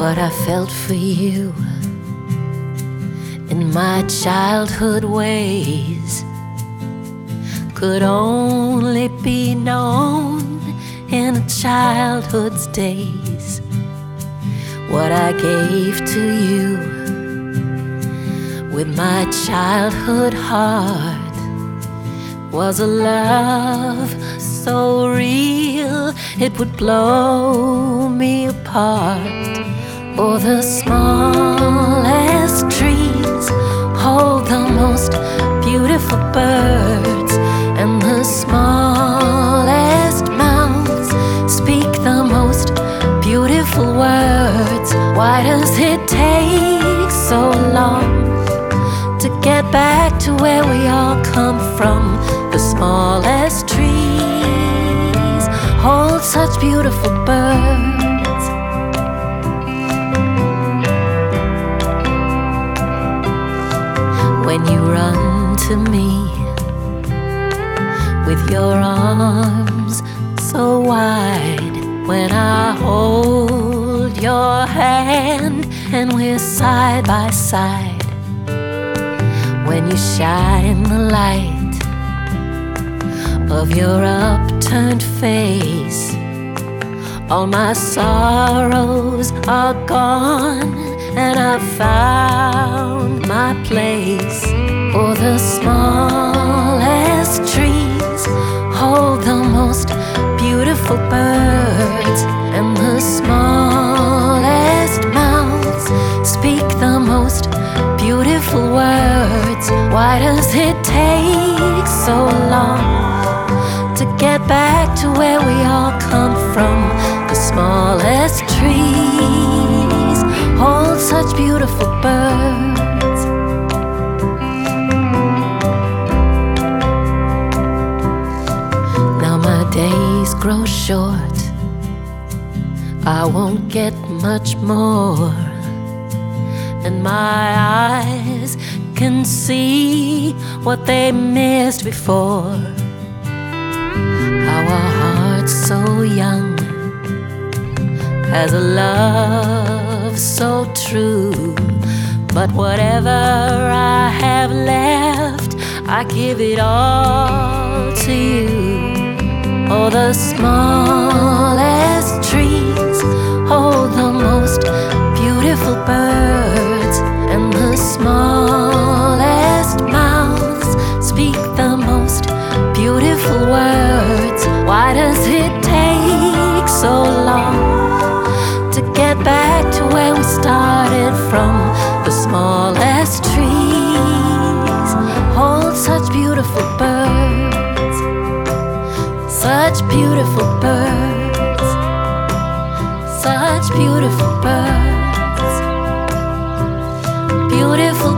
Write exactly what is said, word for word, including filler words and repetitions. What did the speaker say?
what I felt for you in my childhood ways could only be known in a childhood's days. What I gave to you with my childhood heart was a love so real it would blow me apart. Oh, the smallest trees hold the most beautiful birds, and the smallest mouths speak the most beautiful words. Why does it take so long to get back to where we all come from? The smallest trees hold such beautiful birds. When you run to me with your arms so wide, when I hold your hand and we're side by side, when you shine the light of your upturned face, all my sorrows are gone and I've found my place. Oh, the smallest trees hold the most beautiful birds, and the smallest mouths speak the most beautiful words. Why does it take so long to get back to where we all come from? The smallest trees hold such beautiful birds. Now my days grow short, I won't get much more, and my eyes can see what they missed before. How our hearts so young has a love so true, but whatever I have left, I give it all to you. Oh, the smallest trees hold the most beautiful birds, and the smallest mouths speak the most beautiful words. Why does it take so long to get back to where we started from? The smallest trees hold such beautiful birds, such beautiful birds, such beautiful birds, beautiful